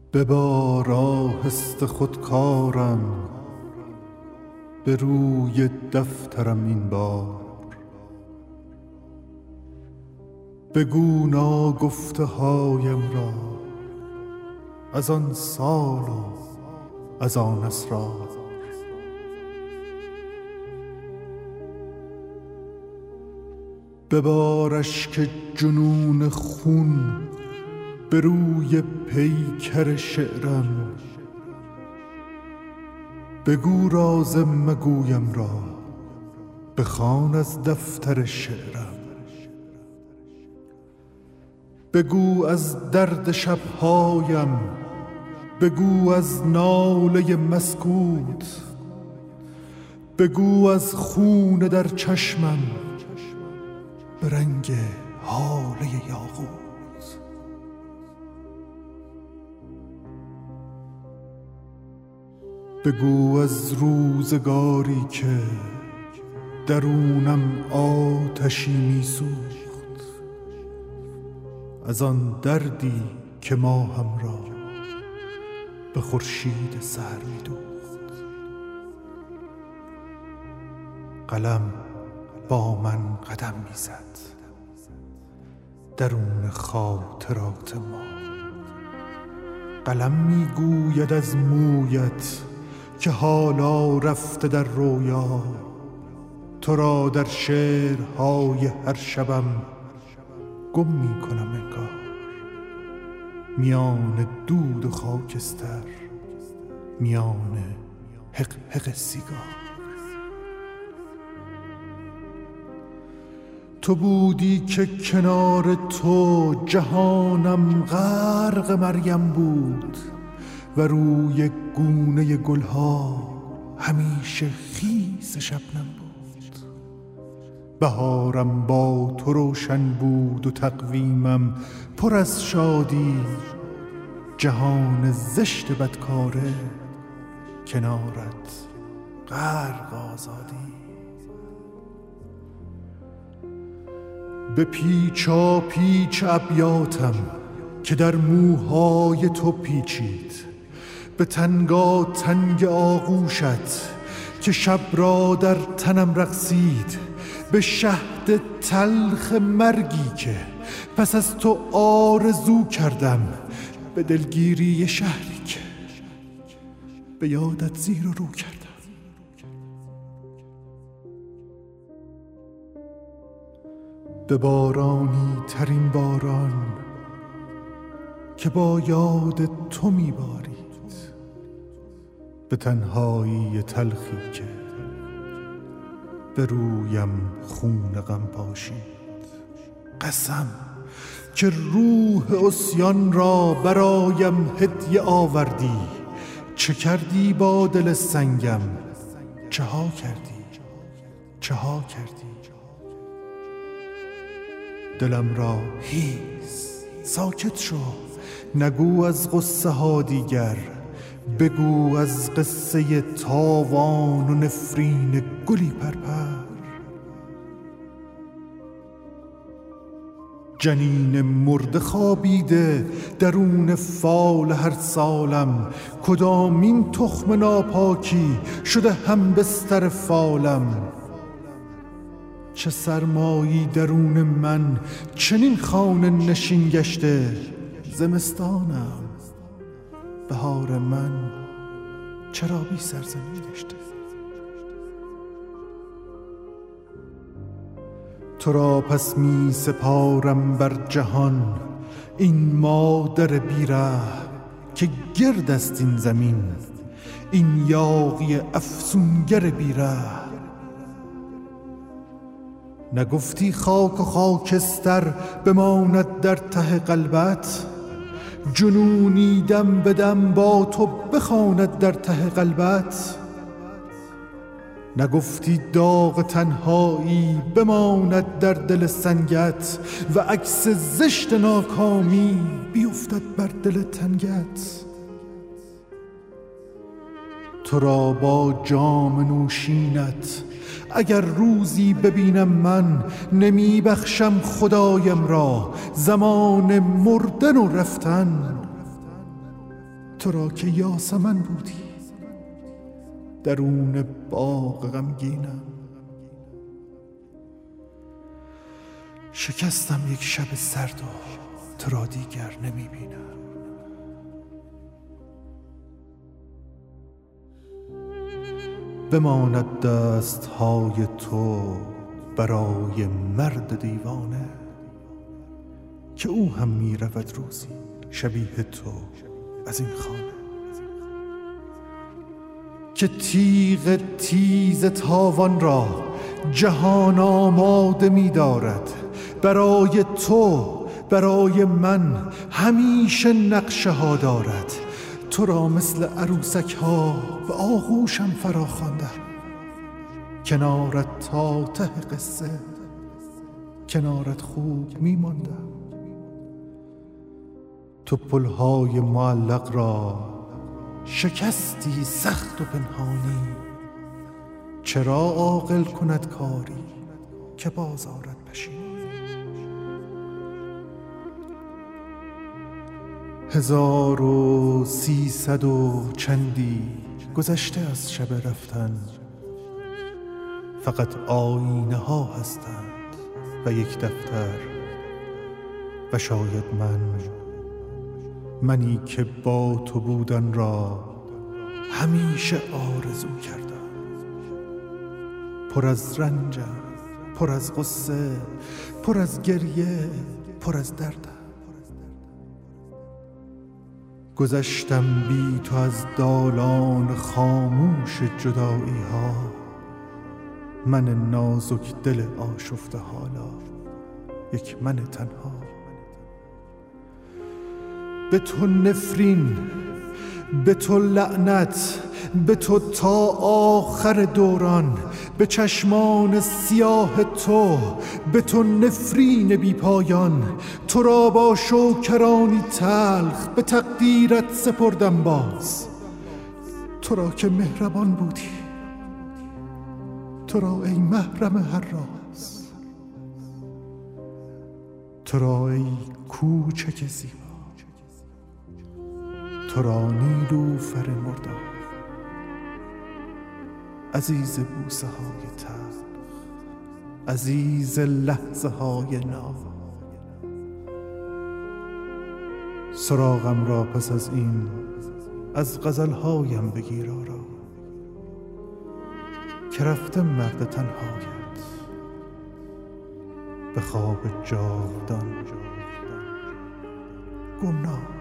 ببار آهسته خودکارم به روی دفترم این بار، بگو ناگفته هایم را از آن سال و از آن اسرار. ببار اشک جنون خون به روی پیکر شعرم، بگو راز مگویم را بخوان از دفتر شعرم. بگو از درد شبهایم، بگو از ناله مسکوت، بگو از خون در چشمم به رنگ هاله یاقوت. بگو از روزگاری که درونم آتشی میسوخت، از آن دردی که ماهم را به خورشید سحر میدوخت. قلم با من قدم میزد درون خاطرات ما، قلم میگوید از مویت که حالا رفته در رویا، تو را در شعرهای هر شبم گم میکنم انگار، میان دود و خاکستر، میان حق حق سیگار. تو بودی که کنار تو جهانم غرق مریم بود و روی گونه گلها همیشه خیس شبنم بود. بهارم با تو روشن بود و تقویمم پر از شادی، جهان زشت بدکاره کنارت غرق آزادی. به پیچا پیچ ابیاتم که در موهای تو پیچید، به تنگا تنگ آغوشت که شب را در تنم رقصید، به شهد تلخ مرگی که پس از تو آرزو کردم، به دلگیری شهری که به یادت زیر و رو کردم. به بارانی ترین باران که با یاد تو میبارید، به تنهایی تلخی که به رویم خون غم پاشید. قسم که روح عصیان را برایم هدیه آوردی، چه کردی با دل سنگم، چه ها کردی، چه ها کردی. دلم را هیس ساکت شو، نگو از قصه ها دیگر، بگو از قصه تاوان و نفرین گلی پرپر. جنین مرده خوابیده درون فال هر سالم، کدامین تخم ناپاکی شده هم بستر فالم. چه سرمایی درون من چنین خانه نشین گشته، زمستانم بهار من چرا بی سرزمین گشته. تو را پس می سپارم بر جهان این مادر بیره که گرد است این زمین، این یاغی افسونگر بیره. نگفتی خاک و خاکستر بماند در ته قلبت، جنونی دم به دم با تو بخواند در ته قلبت. نگفتی داغ تنهایی بماند در دل سنگت و عکس زشت ناکامی بیفتد بر دل تنگت. تو را با جام نوشینت اگر روزی ببینم من، نمی بخشم خدایم را زمان مردن و رفتن. تو را که یاسمن بودی درون باغ غمگینم. شکستم یک شب سرد و تو را دیگر نمی بینم. بماند دستهای تو برای مرد دیوانه که او هم می رود روزی شبیه تو از این خانه. که تیغ تیز تاوان را جهان آماده می دارد برای تو، برای من همیشه نقشه ها دارد. تو را مثل عروسک ها به آغوشم فرا خواندم، کنارت تا ته قصه کنارت خوب می ماندم. تو پلهای معلق را شکستی سخت و پنهانی، چرا عاقل کند کاری که باز آرد پشیمانی. 1300 و چندی گذشته از شب رفتن، فقط آینه ها هستند و یک دفتر و شاید منی که با تو بودن را همیشه آرزو کردم. پر از رنجم، پر از غصه، پر از گریه، پر از دردم. گذشتم بی تو از دالان خاموش جدایی ها، من نازک دل آشفته حالا یک من تنها. به تو نفرین، به تو لعنت، به تو تا آخر دوران، به چشمان سیاه تو، به تو نفرین بی پایان. تو را با شوکرانی تلخ به تقدیرت سپردم باز، تو را که مهربان بودی، تو را ای محرم هر راز، تو را ای کوچک زیبا، تو را نیلوفر مردار، عزیز بوسه های تلخ، عزیز لحظه های ناب. سراغم را پس از این از غزلهایم بگیر آرام، که رفته مرد تنهایت به خواب جاودان گمنام.